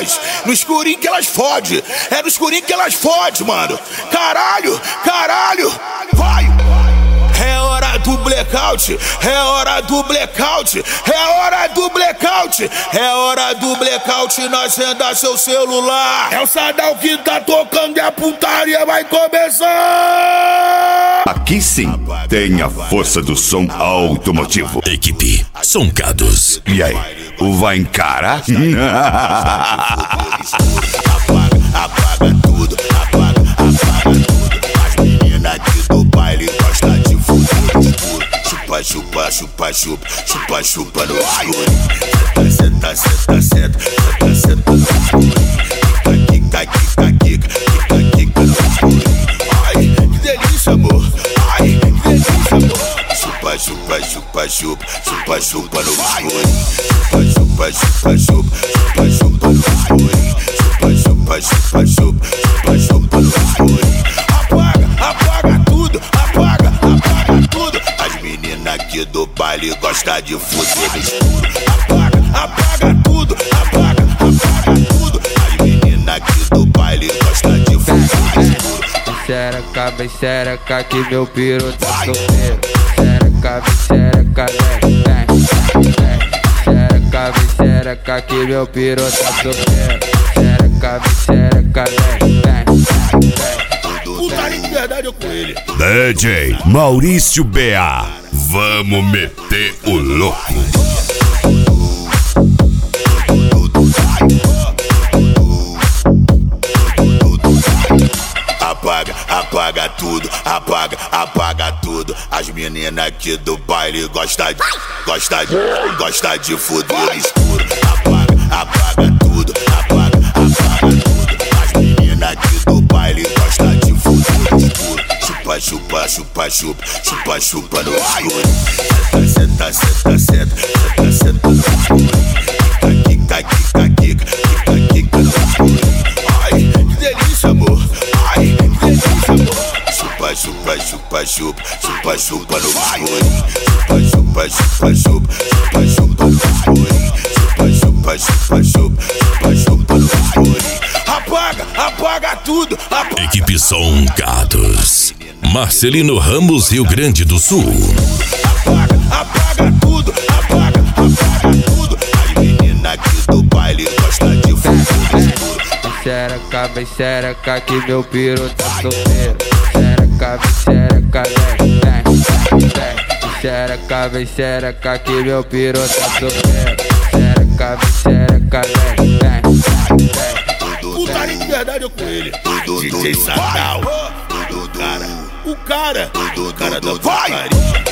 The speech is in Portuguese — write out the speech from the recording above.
elas. No escurinho que elas fode. É no escurinho que elas fode, mano. Caralho, caralho. Vai. É hora do blackout, é hora do blackout, é hora do blackout, é hora do blackout, não acenda seu celular. É o Sadal que tá tocando e a putaria vai começar. Aqui sim tem a força do som automotivo. Equipe Soncados. E aí, vai encarar? Apaga tudo, apaga tudo. As meninas aqui do baile gostam de fuder escuro. Chupa, chupa, chupa, chupa, chupa, chupa no escuro. Senta, senta, senta, senta, senta no escuro. Quica, quica, quica, quica, quica no escuro. Ai, que delícia, amor. Ai, que delícia, amor. Chupa, chupa, chupa, chupa, chupa, chupa no escuro. Chupa, chupa, chupa, chupa, chupa no escuro. Chupa, chupa, chupa, chupa, chupa no escuro. Apaga, apaga tudo, apaga, apaga tudo. As meninas aqui do baile gostam de fuder no escuro. Apaga, apaga tudo, apaga, apaga tudo. As meninas aqui do baile gostam de fuder no escuro. Vem xereca que meu piru tá solteiro. Xereca, vem xereca, vem, vem, vem. Xereca, vem xereca que meu piru tá solteiro. Xereca, vem xereca, vem, vem, vem. Putaria de verdade eu com ele. DJ Maurício B.A. Vamos meter o louco. Apaga, apaga tudo, apaga, apaga tudo. As meninas aqui do baile gostam de fuder no escuro. Apaga, apaga tudo, apaga, apaga tudo. As meninas aqui do baile gostam de fuder no escuro. Chupa, chupa, chupa, chupa, chupa, chupa no escuro. Senta, senta, senta, senta, senta no escuro. Quica, quica, quica, quica, quica no escuro. Ai, que delícia, amor. Ai, que delícia, amor. Chupa, chupa, chupa, chupa, chupa, chupa no escuro. Chupa, chupa, chupa, chupa, chupa no escuro. Chupa, chupa, chupa, chupa, chupa no escuro. Apaga, apaga tudo, apaga. Equipe Soncados. Marcelino Ramos, Rio Grande do Sul. Apaga, apaga tudo, apaga, apaga tudo. As meninas aqui do baile gostam de fuder no escuro. Vem xereca que meu piru tá solteiro. Xereca, vem xereca, vem, vem, vem. Xereca, vem xereca que meu piru tá solteiro. Xereca, vem xereca, vem, vem, vem. Putaria de verdade eu com ele. DJ Sadal. O cara da putaria.